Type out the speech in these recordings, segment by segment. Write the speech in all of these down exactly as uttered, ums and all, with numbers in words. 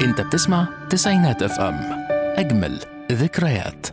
انت بتسمع تسعينات اف ام، اجمل ذكريات.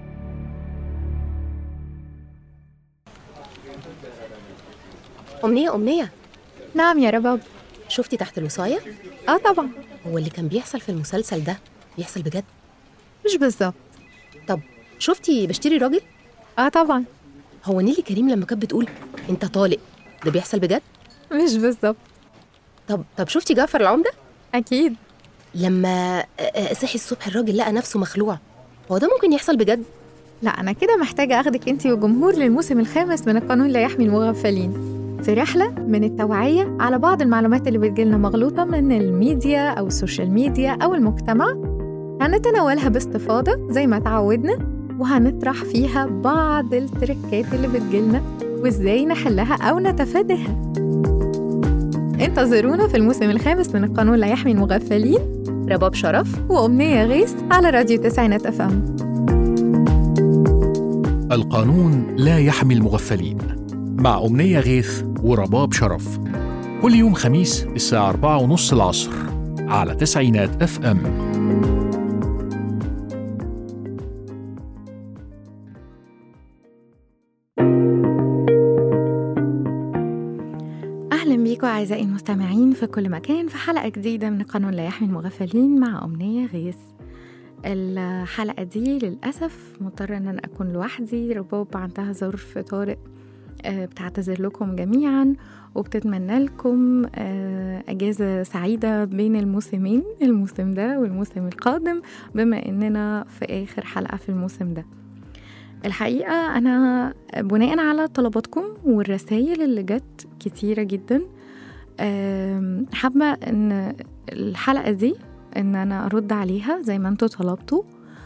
أمنية أمنية نعم يا رباب. شفتي تحت الوصاية؟ اه طبعا. هو اللي كان بيحصل في المسلسل ده بيحصل بجد؟ مش بالظبط. طب شفتي بشتري راجل؟ اه طبعا. هو نيلي كريم لما كانت بتقول انت طالق ده بيحصل بجد؟ مش بالظبط. طب طب شفتي جعفر العمدة؟ اكيد. لما صحي الصبح الراجل لقى نفسه مخلوع، هو ده ممكن يحصل بجد؟ لا انا كده محتاجه اخدك انتي والجمهور للموسم الخامس من القانون لا يحمي المغفلين، في رحله من التوعيه على بعض المعلومات اللي بتجيلنا مغلوطه من الميديا او السوشيال ميديا او المجتمع. هنتناولها باستفاضه زي ما تعودنا، وهنطرح فيها بعض التركات اللي بتجيلنا وازاي نحلها او نتفاداها. انتظرونا في الموسم الخامس من القانون لا يحمي المغفلين. رباب شرف وأمنية غيث على راديو تسعينات اف ام. القانون لا يحمي المغفلين مع أمنية غيث ورباب شرف، كل يوم خميس الساعة أربعة ونص العصر على تسعينات اف ام. أهلا بيكم أعزائي المستمعين في كل مكان في حلقة جديدة من القانون لا يحمي المغفلين مع أمنية غيث. الحلقة دي للأسف مضطرة أن أنا أكون لوحدي، رباب عندها ظرف طارئ. بتعتذر لكم جميعا وبتتمنى لكم أجازة سعيدة بين الموسمين، الموسم ده والموسم القادم، بما أننا في آخر حلقة في الموسم ده. الحقيقة أنا بناء على طلباتكم والرسائل اللي جت كتيرة جدا حابة أن الحلقة دي أن أنا أرد عليها زي ما أنتوا طلبتوا.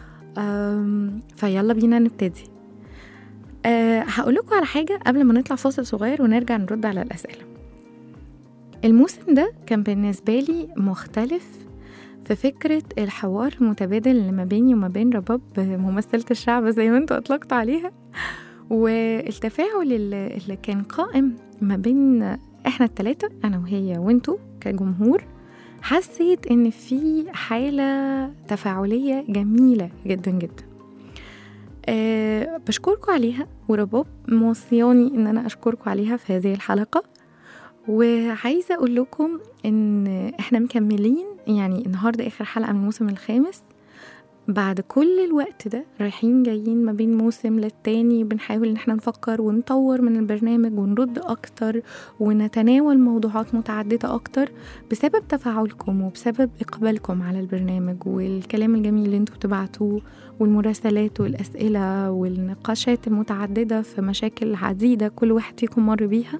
فيلا بينا نبتدي. هقولكوا على حاجة قبل ما نطلع فاصل صغير ونرجع نرد على الأسئلة. الموسم ده كان بالنسبة لي مختلف في فكرة الحوار المتبادل اللي ما بيني وما بين رباب ممثلة الشعب زي ما انتوا أطلقتوا عليها، والتفاعل اللي كان قائم ما بين احنا التلاتة، أنا وهي وانتوا كجمهور. حسيت ان في حالة تفاعلية جميلة جدا جدا. أه بشكركم عليها، ورباب موصياني ان انا اشكركم عليها في هذه الحلقة. وعايزة اقول لكم ان احنا مكملين، يعني النهاردة اخر حلقة من الموسم الخامس. بعد كل الوقت ده رايحين جايين ما بين موسم للتاني، بنحاول ان احنا نفكر ونطور من البرنامج ونرد اكتر ونتناول موضوعات متعددة اكتر بسبب تفاعلكم وبسبب اقبالكم على البرنامج والكلام الجميل اللي انتوا بتبعتوه والمراسلات والاسئلة والنقاشات المتعددة في مشاكل عديدة كل واحد فيكم مر بيها.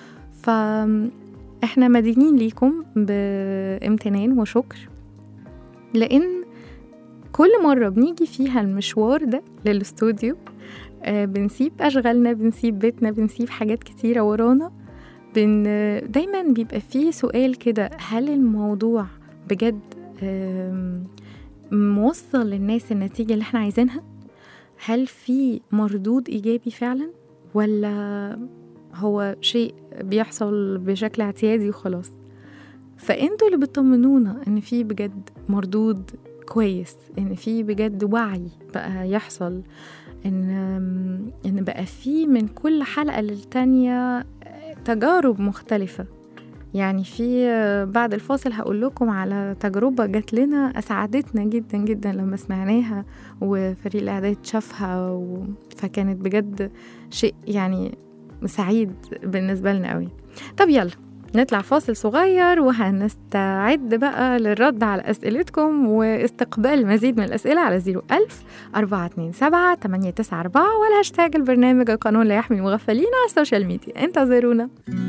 فاحنا مدينين ليكم بامتنان وشكر، لان كل مرة بنيجي فيها المشوار ده للاستوديو آه بنسيب أشغالنا، بنسيب بيتنا، بنسيب حاجات كتيرة ورانا. بن دايما بيبقى فيه سؤال كده، هل الموضوع بجد آه موصل للناس النتيجة اللي احنا عايزينها؟ هل في مردود إيجابي فعلا، ولا هو شيء بيحصل بشكل اعتيادي وخلاص؟ فانتوا اللي بتطمنونا ان في بجد مردود كويس، ان في بجد وعي بقى يحصل، ان ان بقى في من كل حلقة للتانية تجارب مختلفة. يعني في بعد الفاصل هقول لكم على تجربة جات لنا اسعدتنا جدا جدا لما سمعناها وفريق الاعداد شافها و... فكانت بجد شيء يعني سعيد بالنسبة لنا قوي. طب يلا نطلع فاصل صغير وهنستعد بقى للرد على أسئلتكم واستقبال مزيد من الأسئلة على زيرو ألف أربعة اتنين سبعة تمانية تسعة أربعة والهاشتاج البرنامج القانون لا يحمي المغفلين على السوشيال ميديا. انتظرونا.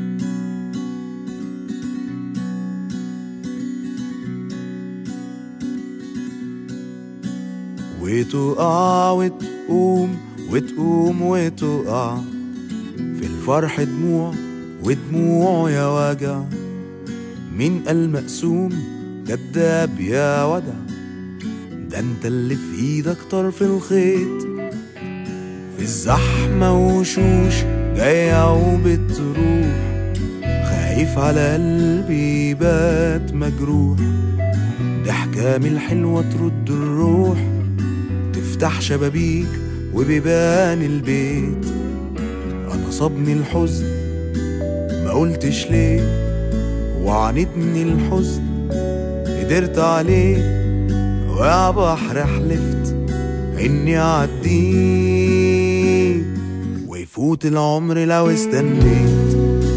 وتقع وتقوم وتقوم وتقع، في الفرح دموع ودموع يا وجع، مين قال مقسوم كداب يا ودع، ده انت اللي في ايدك طرف الخيط، في الزحمة وشوش جاية وبتروح، خايف على قلبي بات مجروح، ضحك كامل حلوة ترد الروح، تفتح شبابيك وبيبان البيت. أنا صابني الحزن ما قلتش ليه، وعانتني الحزن قدرت عليه، ويا بحر حلفت إني أعديه، ويفوت العمر لو استنيت.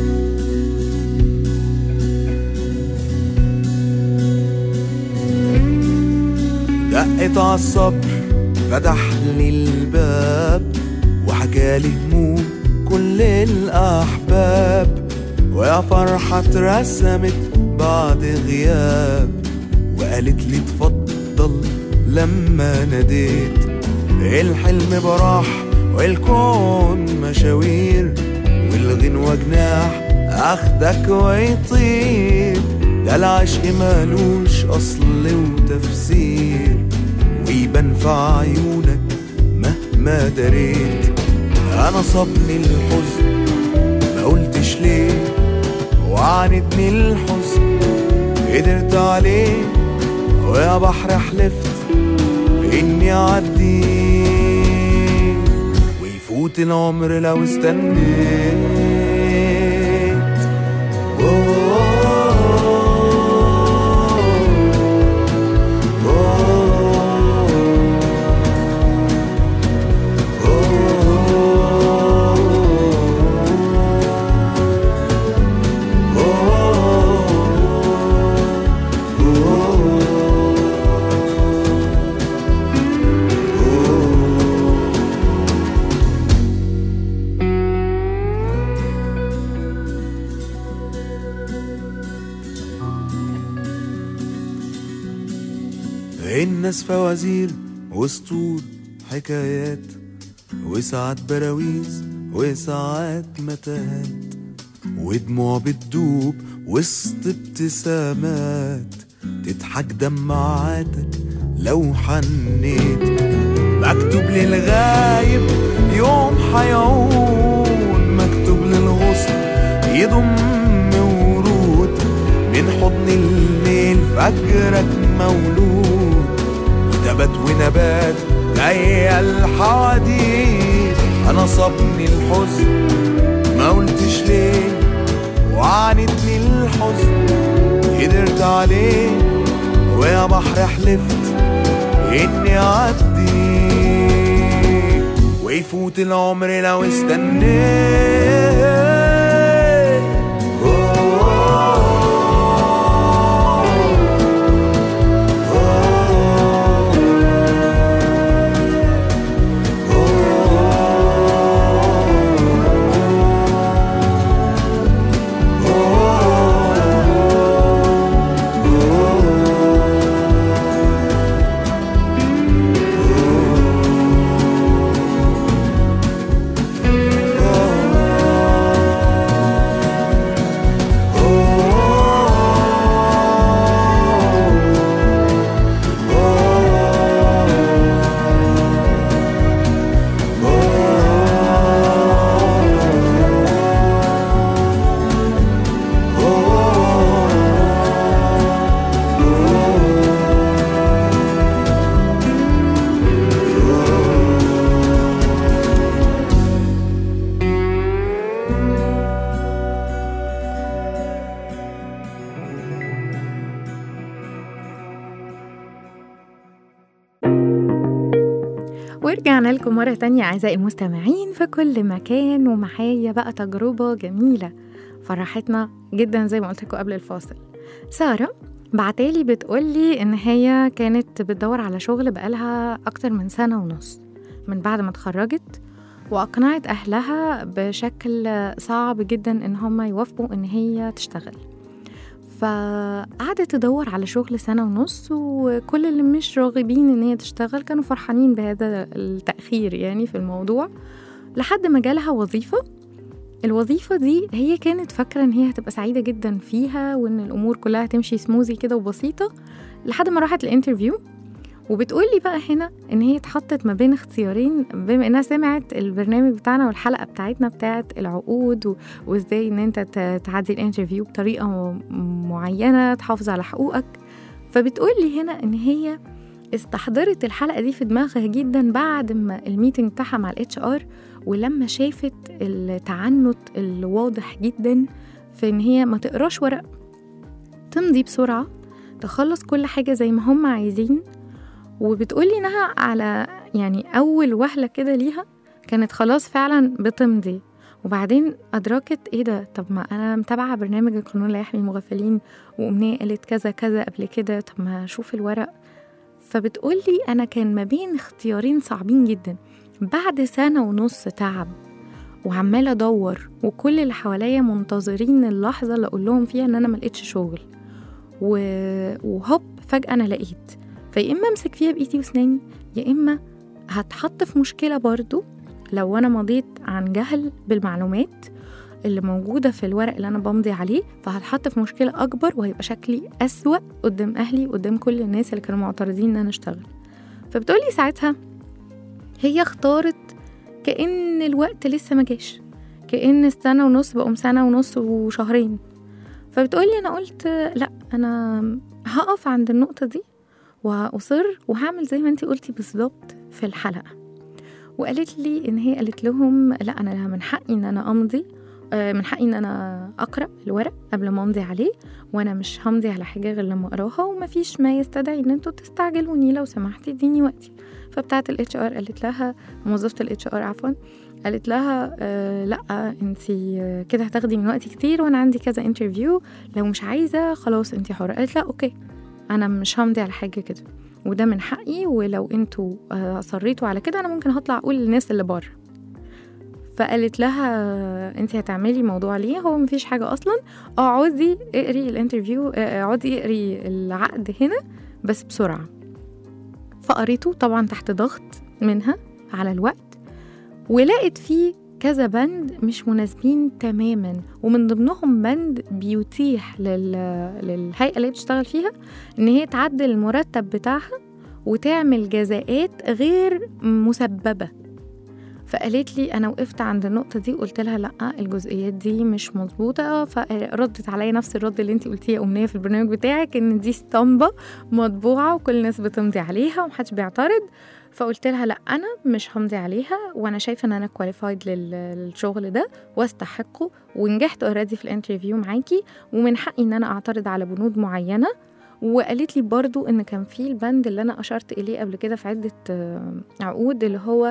دقت عالصبر فتح لي الباب، وحكالي هموم كل الأحباب، ويا فرحة اترسمت بعد غياب، وقالت لي تفضل لما ناديت. الحلم براح والكون مشاوير، والغنوة جناح أخدك ويطير. ده العشق مالوش أصل وتفسير، ويبان في عيونك مهما دريت. أنا صابني الحزن ما قلتش ليه، وعانتني الحزن قدرت عليه، ويا بحر حلفت إني أعديه، ويفوت العمر لو استنيت. الناس فوازير وسطول حكايات، وساعات براويز وساعات متاهات، ودموع بتدوب وسط ابتسامات، تضحك دمعاتك لو حنيت. مكتوب للغايب يوم حيعود، مكتوب للغصن يضم ورود، من حضن الليل فجرك مولود، نبات ونبات جاية الحواديت. أنا صابني الحزن ما قلتش ليه، وعانتني الحزن قدرت عليه، ويا بحر حلفت إني أعديه، ويفوت العمر لو استنيت. ورجعنا لكم مرة تانية أعزائي المستمعين في كل مكان، ومعايا بقى تجربة جميلة فرحتنا جدا زي ما قلت لكم قبل الفاصل. سارة بعتالي بتقولي إن هي كانت بتدور على شغل بقالها أكتر من سنة ونص من بعد ما اتخرجت، وأقنعت أهلها بشكل صعب جدا إن هم يوافقوا إن هي تشتغل. فقعدت تدور على شغل سنة ونص، وكل اللي مش راغبين إن هي تشتغل كانوا فرحانين بهذا التأخير يعني في الموضوع، لحد ما جالها وظيفة. الوظيفة دي هي كانت فاكرة إن هي هتبقى سعيدة جدا فيها، وإن الأمور كلها تمشي سموزي كده وبسيطة، لحد ما راحت الانترفيو. وبتقولي بقى هنا إن هي اتحطت ما بين اختيارين، بما إنها سمعت البرنامج بتاعنا والحلقة بتاعتنا بتاعت العقود و... وإزاي إن أنت تعدي الانترفيو بطريقة معينة تحافظ على حقوقك. فبتقول لي هنا إن هي استحضرت الحلقة دي في دماغها جدا بعد ما الميتنج بتاعها مع الاتش ار، ولما شافت التعنت الواضح جدا في إن هي ما تقراش ورق، تمضي بسرعة، تخلص كل حاجة زي ما هم عايزين. وبتقولي إنها على يعني أول وهلة كده ليها كانت خلاص فعلا بتمضي، وبعدين أدركت إيه ده، طب ما أنا متابعة برنامج القانون لا يحمي المغفلين وأمنية قالت كذا كذا قبل كده، طب ما أشوف الورق. فبتقولي أنا كان ما بين اختيارين صعبين جدا بعد سنة ونص تعب وعمالة أدور، وكل اللي حواليا منتظرين اللحظة اللي أقول لهم فيها إن أنا ملقتش شغل، وهوب فجأة أنا لقيت. فيا إما أمسك فيها بإيدي وسناني، يا إما هتحط في مشكلة برضو لو أنا مضيت عن جهل بالمعلومات اللي موجودة في الورق اللي أنا بمضي عليه، فهتحط في مشكلة أكبر وهيبقى شكلي أسوأ قدام أهلي قدام كل الناس اللي كانوا معترضين إن أنا أشتغل. فبتقولي ساعتها هي اختارت كأن الوقت لسه ما جاش، كأن السنة ونص بقوم سنة ونص وشهرين. فبتقولي أنا قلت لأ، أنا هقف عند النقطة دي وأصر وهعمل زي ما انتي قلتي بالظبط في الحلقة. وقالت لي إن هي قالت لهم لأ، أنا من حقي إن أنا أمضي، من حقي إن أنا أقرأ الورق قبل ما أمضي عليه، وأنا مش همضي على حاجة غير لما أقراها، ومفيش ما يستدعي إن انتوا تستعجلوني، لو سمحتي اديني وقتي. فبتاعة الاتش ار قالت لها، موظفة الاتش ار عفوا، قالت لها آه لأ انتي كده هتاخدي من وقتي كتير، وأنا عندي كذا انترفيو، لو مش عايزة خلاص انتي حرة. قالت لها أوكي، أنا مش همضي على حاجة كده، وده من حقي، ولو انتوا أصريتوا على كده أنا ممكن هطلع أقول للناس اللي بره. فقالت لها انتي هتعملي موضوع ليه؟ هو مفيش حاجة أصلا، اقعدي اقري الانترفيو، اقعدي اقري العقد هنا بس بسرعة. فقريته طبعا تحت ضغط منها على الوقت، ولقيت فيه كذا بند مش مناسبين تماما، ومن ضمنهم بند بيتيح لل... للهيئة اللي بتشتغل فيها ان هي تعدل المرتب بتاعها وتعمل جزاءات غير مسببة. فقالت لي أنا وقفت عند النقطة دي وقلت لها لأ، الجزئيات دي مش مظبوطة. فردت عليا نفس الرد اللي انتي قلتيه يا أمنية في البرنامج بتاعك، ان دي اسطمبة مطبوعة وكل الناس بتمضي عليها ومحدش بيعترض. فقلت لها لأ، أنا مش همضي عليها، وأنا شايفة أن أنا كواليفايد للشغل ده واستحقه، ونجحت أوريدي في الانترفيو معاكي، ومن حقي أن أنا أعترض على بنود معينة. وقالت لي برضو ان كان في البند اللي انا اشرت اليه قبل كده في عدة عقود، اللي هو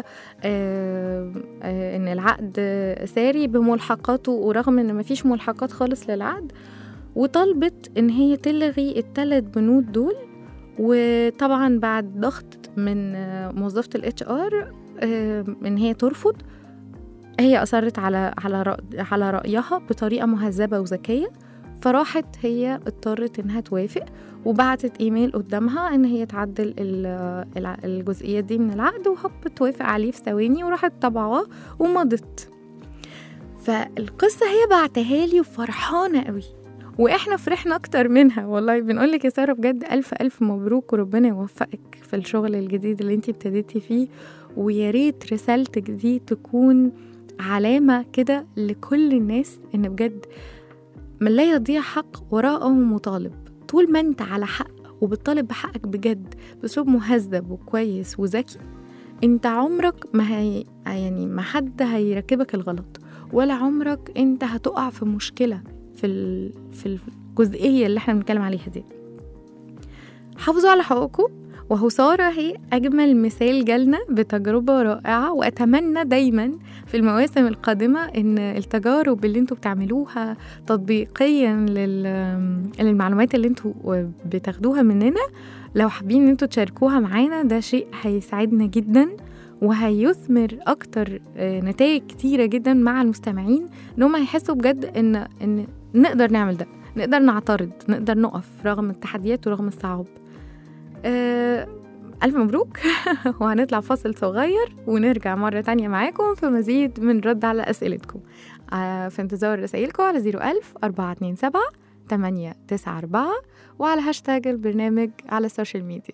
ان العقد ساري بملحقاته، ورغم ان مفيش ملحقات خالص للعقد، وطلبت ان هي تلغي الثلاث بنود دول. وطبعا بعد ضغط من موظفة الاتش ار ان هي ترفض، هي اصرت على على على رأيها بطريقة مهذبة وذكية. فراحت هي اضطرت انها توافق، وبعتت ايميل قدامها ان هي تعدل الجزئيات دي من العقد، وهوب توافق عليه في ثواني، وراحت طبعاه ومضت. فالقصة هي بعتها لي وفرحانة قوي، واحنا فرحنا اكتر منها والله. بنقولك يا سارة بجد الف الف مبروك، وربنا يوفقك في الشغل الجديد اللي انتي ابتديتي فيه، ويا ريت رسالتك دي تكون علامة كده لكل الناس ان بجد من لا يضيع حق وراءه مطالب. طول ما انت على حق وبتطالب بحقك بجد باسلوب مهذب وكويس وذكي، انت عمرك ما هي يعني ما حد هيركبك الغلط، ولا عمرك انت هتقع في مشكلة في ال... في الجزئية اللي احنا بنتكلم عليها دي. حافظوا على حقوقكم. وهو سارة هي أجمل مثال جالنا بتجربة رائعة، وأتمنى دايما في المواسم القادمة إن التجارب اللي انتوا بتعملوها تطبيقيا للمعلومات اللي انتوا بتاخدوها مننا، لو حابين ان انتوا تشاركوها معانا، ده شيء هيساعدنا جدا وهيثمر أكتر نتائج كتيرة جدا مع المستمعين، إنهم هيحسوا بجد إن, إن نقدر نعمل ده، نقدر نعترض، نقدر نقف رغم التحديات ورغم الصعاب. أه ألف مبروك. وهنطلع فاصل صغير ونرجع مرة تانية معاكم في مزيد من رد على أسئلتكم. أه في انتظار رسائلكم على زيرو ألف أربعة اتنين سبعة تمانية تسعة أربعة، وعلى هاشتاج البرنامج على السوشيال ميديا.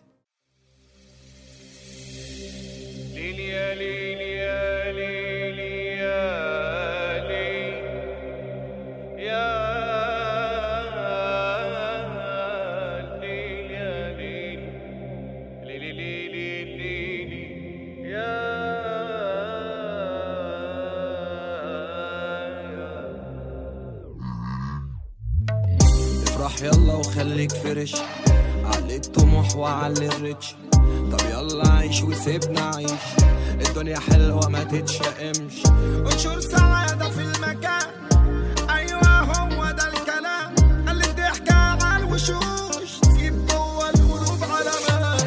ليلي يا ليلي يا ليلي يا ليلي يا خليك فرش، علي الطموح وعلي الريتش. طب يلا عيش وسيبنا عيش، الدنيا حلوة ما تتشائمش، انشر سعادة في المكان. ايوه هو ده الكلام اللي بتحكي على الوشوش، تسيب جوه القلوب علامات.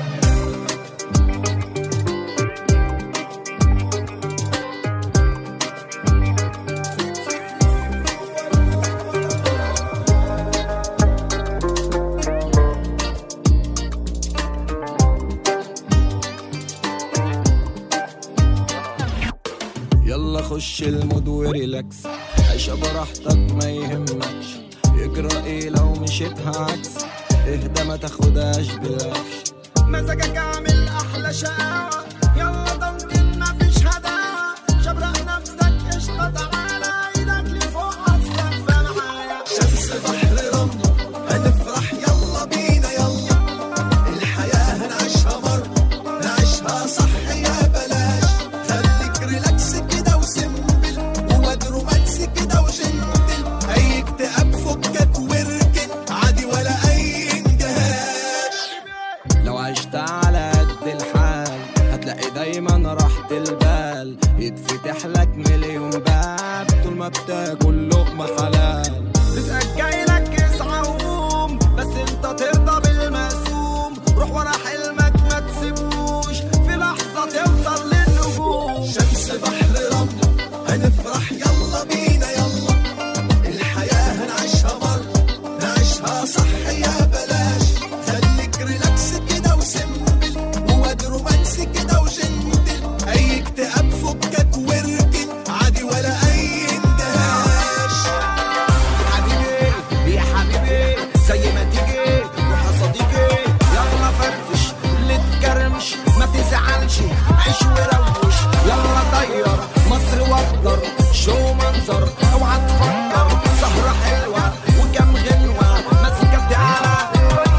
يلا خش المود وريلاكس، عيش براحتك ما يهمكش، يجرى ايه لو مشيتها عكس، اهدى ما تاخدهاش بالعفش. مزاجك عامل احلى شقاوة، يلا ضمن مفيش هداوة، شبرق نفسك قشطة تعالى، ايدك لفوق هتسقف معايا. شمس بحر رملة هنفرح يلا بينا يلا، الحياة هنعيشها مرة نعيشها صح يا بلاش، خليك ريلاكس كده وسمبل وواد رومانسي كده وجنتل، اي اكتئاب فكك واركن عادي ولا اي انجهاش. لو عشت على قد الحال هتلاقي دايما راحة البال، يتفتح لك مليون باب طول ما بتاكل لقمة حلال. رزقك جايلك اسعى وقوم، بس انت ترضى بالمقسوم، روح ورا حلمك ما تسيبوش، في لحظة توصل للنجوم. شمس بحر رملة هنفرح يلا بينا يلا، الحياة هنعيشها مرة نعيشها صح يا بلاش، خليك ريلاكس كده وسمبل وواد رومانسي كده وجنتل، اي اكتئاب فكك واركن عادي ولا اي اندهاش. يا حبيبي يا حبيبي زي ما تيجي روح يا صديقي، يلا فرفش اللي تكرمش ما تزعلش، عيش وروش يلا طير مصر وقدر، شو منظر اوعى تفكر، سهرة حلوة وكم غنوة مزيكا بتعلى.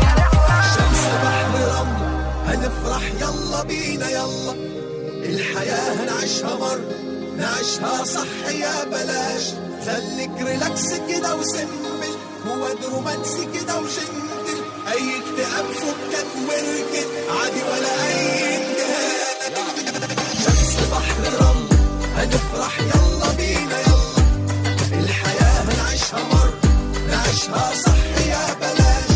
شمس بحر رملة هنفرح يلا بينا يلا، الحياة هنعيشها مرة نعيشها صح يا بلاش، خليك ريلاكس كده وسمبل وواد رومانسي كده وجنتل، اي اكتئاب فكك واركن عادي ولا اي انجهاد. شمس بحر رملة هنفرح يلا بينا يلا، الحياة هنعيشها مرة نعيشها صح يا بلاش.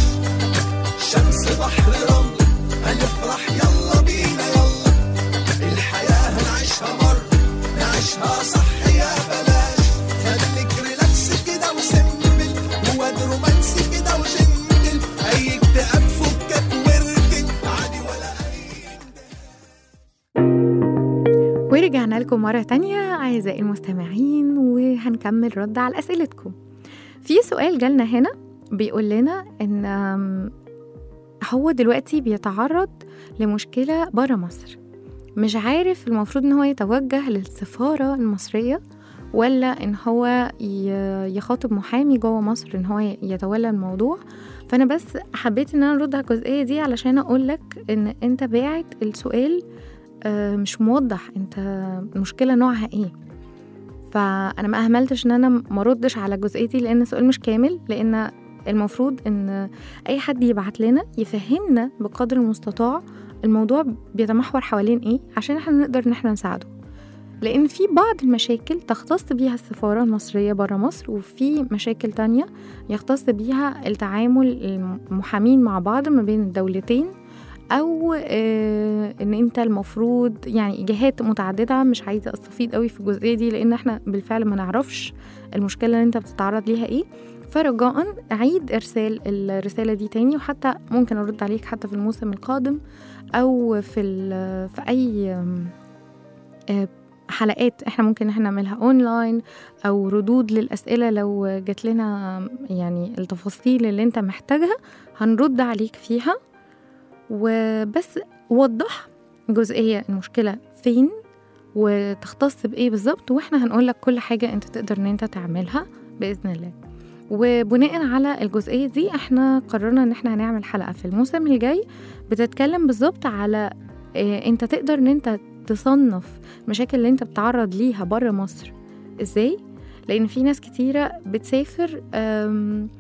شمس بحر رملة هنفرح يلا بينا يلا، الحياة هنعيشها مرة نعيشها صح يا بلاش، خليك ريلاكس كده وسمبل وواد رومانسي كده وجنتل، اي اكتئاب فكك واركن عادي ولا اي. ورجعنا لكم مرة تانية أعزائي المستمعين، وهنكمل رد على أسئلتكم. في سؤال جالنا هنا بيقول لنا إن هو دلوقتي بيتعرض لمشكلة برا مصر، مش عارف المفروض إن هو يتوجه للسفارة المصرية ولا إن هو يخاطب محامي جوه مصر إن هو يتولى الموضوع. فأنا بس حبيت إن أنا أرد على الجزئية دي علشان أقولك إن أنت باعت السؤال مش موضح انت المشكلة نوعها ايه، فانا ما اهملتش ان انا ما ردش على جزئيتي لان السؤال مش كامل، لان المفروض ان اي حد يبعت لنا يفهمنا بقدر المستطاع الموضوع بيتمحور حوالين ايه عشان احنا نقدر ان احنا نساعده، لان في بعض المشاكل تختص بيها السفارة المصرية برا مصر، وفي مشاكل تانية يختص بيها التعامل المحامين مع بعض ما بين الدولتين، او آه ان انت المفروض يعني جهات متعدده. مش عايزه استفيد قوي في الجزئيه دي لان احنا بالفعل ما نعرفش المشكله اللي انت بتتعرض ليها ايه، فرجاء اعيد ارسال الرساله دي تاني، وحتى ممكن ارد عليك حتى في الموسم القادم او في في اي آه حلقات احنا ممكن احنا نعملها اونلاين، او ردود للاسئله لو جات لنا يعني التفاصيل اللي انت محتاجها هنرد عليك فيها. وبس وضح جزئية المشكلة فين وتختص بإيه بالظبط، وإحنا هنقولك كل حاجة أنت تقدر أن أنت تعملها بإذن الله. وبناء على الجزئية دي إحنا قررنا أن إحنا هنعمل حلقة في الموسم الجاي بتتكلم بالظبط على إيه أنت تقدر أن أنت تصنف المشاكل اللي أنت بتعرض ليها برا مصر إزاي، لأن في ناس كتيرة بتسافر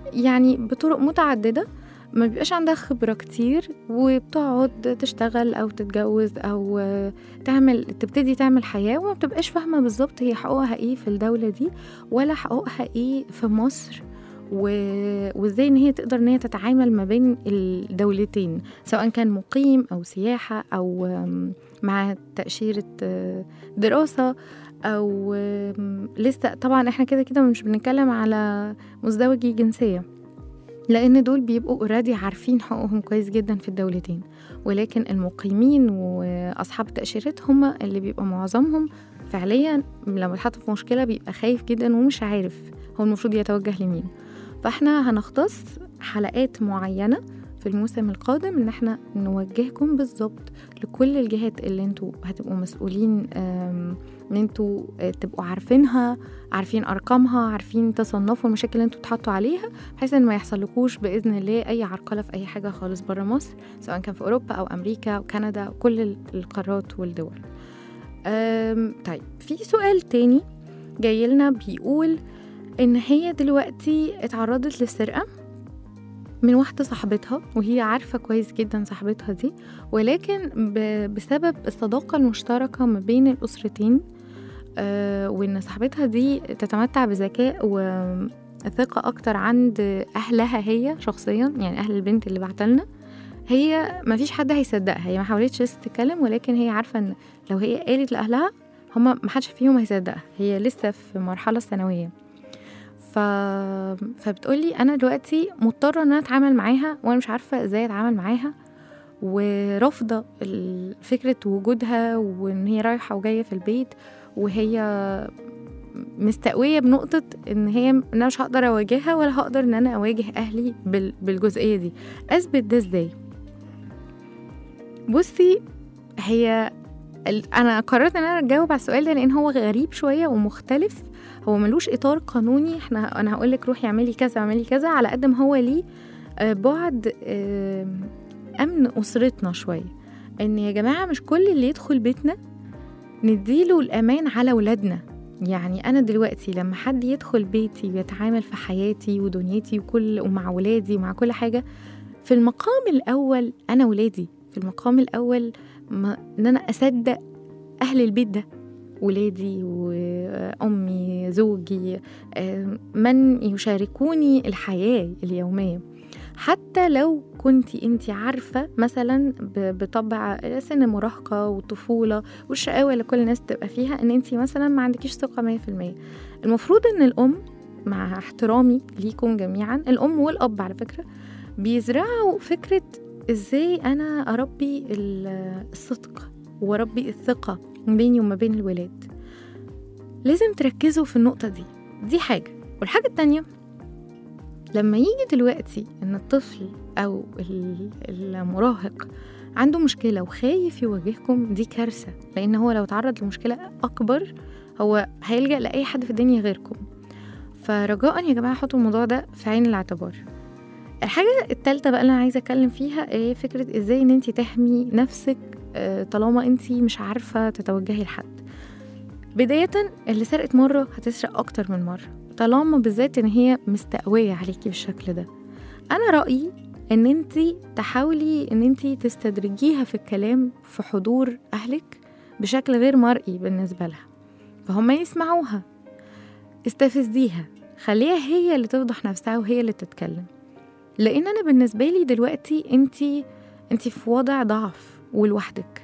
يعني بطرق متعددة، ما بيبقاش عندها خبرة كتير وبتقعد تشتغل أو تتجوز أو تعمل تبتدي تعمل حياة، وما بتبقاش فاهمة بالظبط هي حقوقها إيه في الدولة دي ولا حقوقها إيه في مصر، وإزاي إن هي تقدر إن هي تتعامل ما بين الدولتين، سواء كان مقيم أو سياحة أو مع تأشيرة دراسة أو لسه. طبعا إحنا كده كده مش بنتكلم على مزدوجي جنسية، لأن دول بيبقوا اوريدي عارفين حقوقهم كويس جدا في الدولتين، ولكن المقيمين وأصحاب التأشيرات هم اللي بيبقى معظمهم فعليا لما يتحط في مشكلة بيبقى خايف جدا ومش عارف هو المفروض يتوجه لمين. فاحنا هنختص حلقات معينة في الموسم القادم ان احنا نوجهكم بالظبط لكل الجهات اللي انتوا هتبقوا مسؤولين ان انتوا تبقوا عارفينها، عارفين ارقامها، عارفين تصنفوا المشاكل اللي انتوا تحطوا عليها، بحيث ان ما يحصلكوش باذن الله اي عرقله في اي حاجه خالص بره مصر، سواء كان في اوروبا او امريكا او كندا او كل القارات والدول. طيب في سؤال تاني جاي لنا بيقول ان هي دلوقتي اتعرضت للسرقه من واحدة صاحبتها، وهي عارفة كويس جدا صاحبتها دي، ولكن بسبب الصداقة المشتركة ما بين الأسرتين آه وإن صاحبتها دي تتمتع بذكاء وثقة أكتر عند أهلها هي شخصيا، يعني أهل البنت اللي بعتلنا، هي ما فيش حد هيصدقها. هي ما حاولتش تتكلم، ولكن هي عارفة إن لو هي قالت لأهلها هما ما حدش فيهم هيصدقها، هي لسه في مرحلة ثانوية. ف... فبتقولي أنا دلوقتي مضطرة أن أنا أتعامل معاها وأنا مش عارفة إزاي أتعامل معاها، ورافضة فكرة وجودها وإن هي رايحة وجاية في البيت، وهي مستقوية بنقطة إن هي إن أنا مش هقدر أواجهها ولا هقدر إن أنا أواجه أهلي بال... بالجزئية دي. أثبت ده إزاي؟ بصي، هي أنا قررت إن أنا أجاوب على السؤال ده لأن هو غريب شوية ومختلف، هو ملوش إطار قانوني. إحنا أنا هقولك روحي اعملي كذا اعملي كذا، على قد ما هو ليه بعد أمن أسرتنا شوية، إن يا جماعة مش كل اللي يدخل بيتنا نديله الأمان على ولادنا. يعني أنا دلوقتي لما حد يدخل بيتي ويتعامل في حياتي ودنيتي وكل ومع ولادي ومع كل حاجة، في المقام الأول أنا ولادي، في المقام الأول ما إن أنا أصدق أهل البيت ده، ولادي وأمي زوجي، من يشاركوني الحياة اليومية. حتى لو كنتي انتي عارفة مثلا بطبع سن المراهقة والطفولة والشقاوة اللي كل الناس تبقى فيها ان انتي مثلا ما عندكيش ثقة مية في المية، المفروض ان الأم، مع احترامي ليكم جميعا، الأم والأب على فكرة بيزرعوا فكرة ازاي انا اربي الصدق واربي الثقة بيني وما بين الولاد. لازم تركزوا في النقطة دي، دي حاجة. والحاجة التانية، لما يجي دلوقتي ان الطفل او المراهق عنده مشكلة وخايف يواجهكم، دي كارثة، لان هو لو تعرض لمشكلة اكبر هو هيلجأ لأي حد في الدنيا غيركم. فرجاء يا جماعة حطوا الموضوع ده في عين الاعتبار. الحاجة التالتة بقى اللي انا عايزة اتكلم فيها ايه فكرة ازاي ان انتي تحمي نفسك طالما انتي مش عارفة تتوجهي لحد. بداية، اللي سرقت مرة هتسرق اكتر من مرة، طالما بالذات ان هي مستقوية عليكي بالشكل ده. انا رأيي ان انتي تحاولي ان انتي تستدرجيها في الكلام في حضور اهلك بشكل غير مرئي بالنسبة لها، فهم يسمعوها. استفزيها، خليها هي اللي تفضح نفسها وهي اللي تتكلم. لان انا بالنسبة لي دلوقتي انتي انتي في وضع ضعف ولوحدك،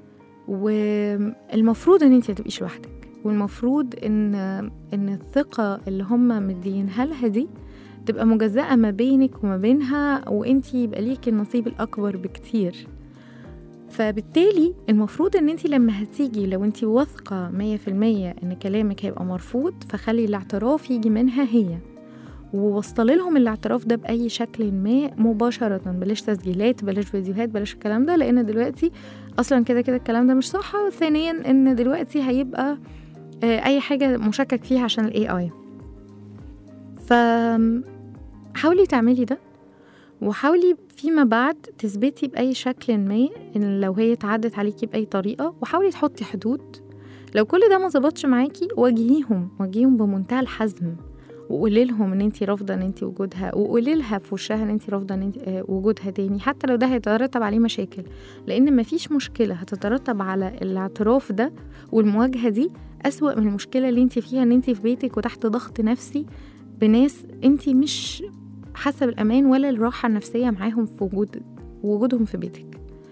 والمفروض ان انتي متبقيش لوحدك، والمفروض ان ان الثقة اللي هم مدينها لها دي تبقى مجزأة ما بينك وما بينها، وانتي يبقى ليك النصيب الأكبر بكتير. فبالتالي المفروض ان انتي لما هتيجي، لو انتي واثقة مية في المية ان كلامك هيبقى مرفوض، فخلي الاعتراف يجي منها هي، ووصل لهم الاعتراف ده بأي شكل ما مباشرة، بلاش تسجيلات، بلاش فيديوهات، بلاش الكلام ده، لأن دلوقتي أصلا كده كده الكلام ده مش صح. وثانيا ان دلوقتي هيبقى أي حاجة مشكك فيها عشان ال إيه آي. فحاولي تعملي ده، وحاولي فيما بعد تثبتي بأي شكل ما إن لو هي تعدت عليكي بأي طريقة، وحاولي تحطي حدود. لو كل ده ما ظبطش معاكي، واجهيهم واجهيهم بمنتهى الحزم، وقولي لهم ان انت رافضه ان انت وجودها، وقولي لها في وشها ان انت رافضه ان انت وجودها تاني، حتى لو ده هيترتب عليه مشاكل، لان مفيش مشكله هتترتب على الاعتراف ده والمواجهه دي أسوأ من المشكله اللي انت فيها، ان انت في بيتك وتحت ضغط نفسي بناس انت مش حاسه بالامان ولا الراحه النفسيه معاهم في وجود وجودهم في بيتك.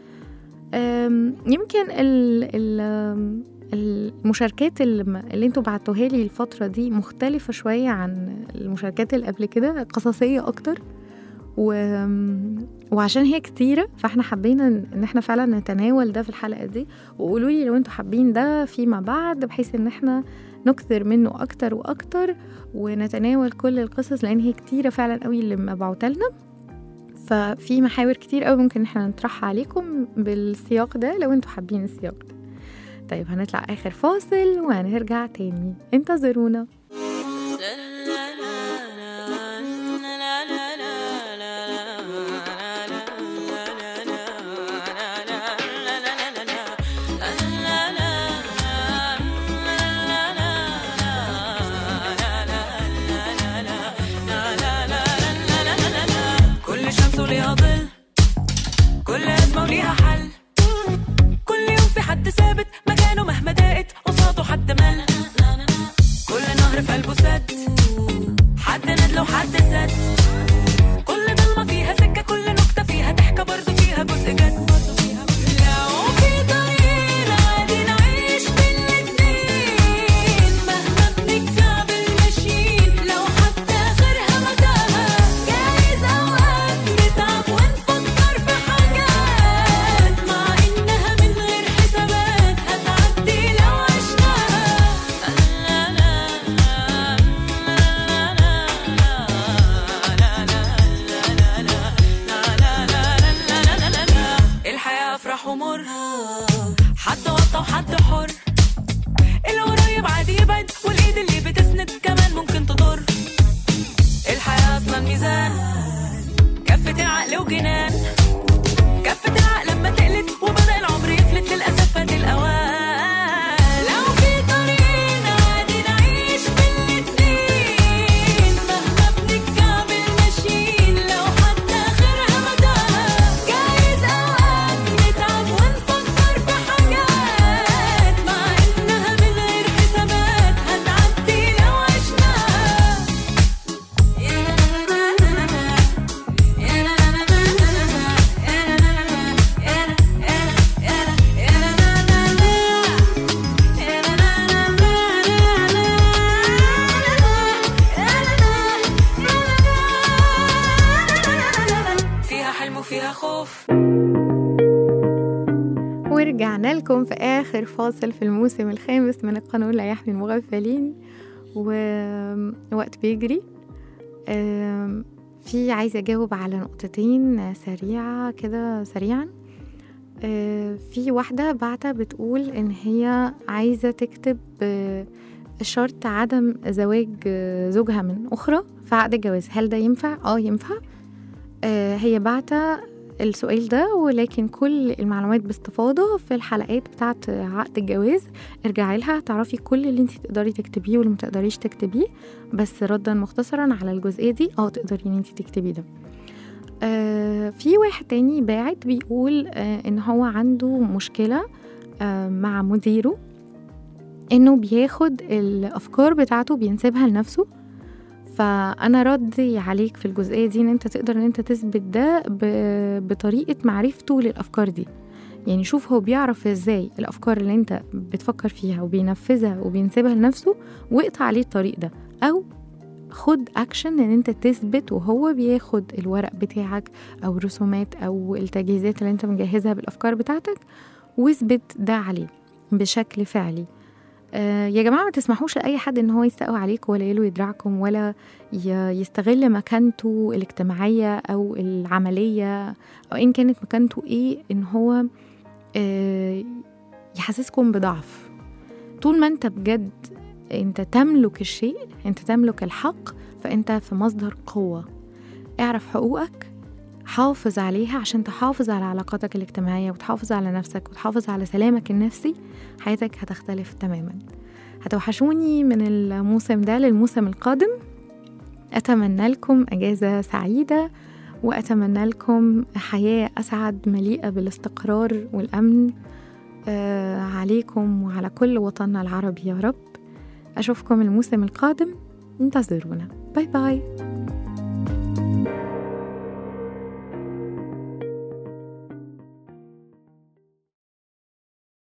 يمكن ال ال المشاركات اللي, اللي انتوا بعتوها لي الفترة دي مختلفة شوية عن المشاركات اللي قبل كده، قصصية أكتر، و... وعشان هي كتيرة فاحنا حبينا ان احنا فعلا نتناول ده في الحلقة دي. وقولوا لي لو انتوا حابين ده فيما بعد، بحيث ان احنا نكثر منه أكتر وأكتر ونتناول كل القصص، لأن هي كتيرة فعلا قوي اللي مبعوتة لنا. ففي محاور كتير قوي ممكن احنا نطرحها عليكم بالسياق ده لو انتوا حابين السياق ده. طيب هنطلع آخر فاصل وهنرجع تاني، انتظرونا. كل شمس وليها ظل، كل أزمة وليها حل، كل يوم في حد ثابت مكانه مهما ضاقت قصاده حد مل، كل نهر في قلبه سد، حد ندل وحد سد، كل ضلمة فيها سكة، كل نكتة فيها ضحكة، برضه فيها جزء جد. لو في طريق عادي نعيش بالاتنين، مهما بنكعبل ماشيين، لو حتى غيرها متاهة، جايز أوقات نتعب ونفكر في حاجات مع إنها من غير حسابات هتعدي لو عشناها. الحياة أفراح ومر، حد وطى وحد حر، القريب عادي يبعد والإيد اللي بتسند كمان ممكن تضر. الحياة أصلا ميزان، كفة العقل وجنان، كفة العقل لما تقلت وبدأ العمر يفلت للأسف فات الأوان. لو في طريقنا عادي نعيش بالاتنين، مهما بنكعبل ماشيين، لو حتى غيرها متاهة، جايز أوقات نتعب ونفكر في حاجات مع إنها من غير حسابات هتعدي لو عشناها. فيها حلم وفيها خوف. ورجعنا لكم في آخر فاصل في الموسم الخامس من القانون لا يحمي المغفلين، ووقت بيجري. أم، في عايزة أجاوب على نقطتين سريعة كده سريعا. أه، في واحدة بعتها بتقول إن هي عايزة تكتب أه، شرط عدم زواج أه، زوجها من أخرى في عقد الجواز. هل ده ينفع؟ آه ينفع. أه، هي بعتها السؤال ده، ولكن كل المعلومات باستفاضة في الحلقات بتاعت عقد الجواز، ارجعي لها تعرفي كل اللي انت تقدري تكتبيه واللي متقدريش تكتبيه. بس ردا مختصرا على الجزئية دي، اه تقدري ان انت تكتبي ده. آه في واحد تاني باعت بيقول آه ان هو عنده مشكلة آه مع مديره، انه بياخد الافكار بتاعته بينسبها لنفسه. فأنا ردي عليك في الجزئية دي إن أنت تقدر إن أنت تثبت ده بطريقة معرفته للأفكار دي. يعني شوف هو بيعرف إزاي الأفكار اللي أنت بتفكر فيها وبينفذها وبينسبها لنفسه، واقطع عليه الطريق ده، أو خد أكشن إن أنت تثبت وهو بياخد الورق بتاعك أو الرسومات أو التجهيزات اللي أنت مجهزها بالأفكار بتاعتك، واثبت ده عليه بشكل فعلي. آه يا جماعة ما تسمحوش لأي حد إن هو يستقوى عليك ولا يلوي يدرعكم ولا يستغل مكانته الاجتماعية أو العملية أو إن كانت مكانته إيه، إن هو آه يحسسكم بضعف. طول ما أنت بجد أنت تملك الشيء، أنت تملك الحق، فأنت في مصدر قوة. اعرف حقوقك، حافظ عليها عشان تحافظ على علاقاتك الاجتماعية وتحافظ على نفسك وتحافظ على سلامك النفسي. حياتك هتختلف تماما. هتوحشوني من الموسم ده للموسم القادم. أتمنى لكم أجازة سعيدة، وأتمنى لكم حياة أسعد مليئة بالاستقرار والأمن آه عليكم وعلى كل وطننا العربي يا رب. أشوفكم الموسم القادم، انتظرونا. باي باي.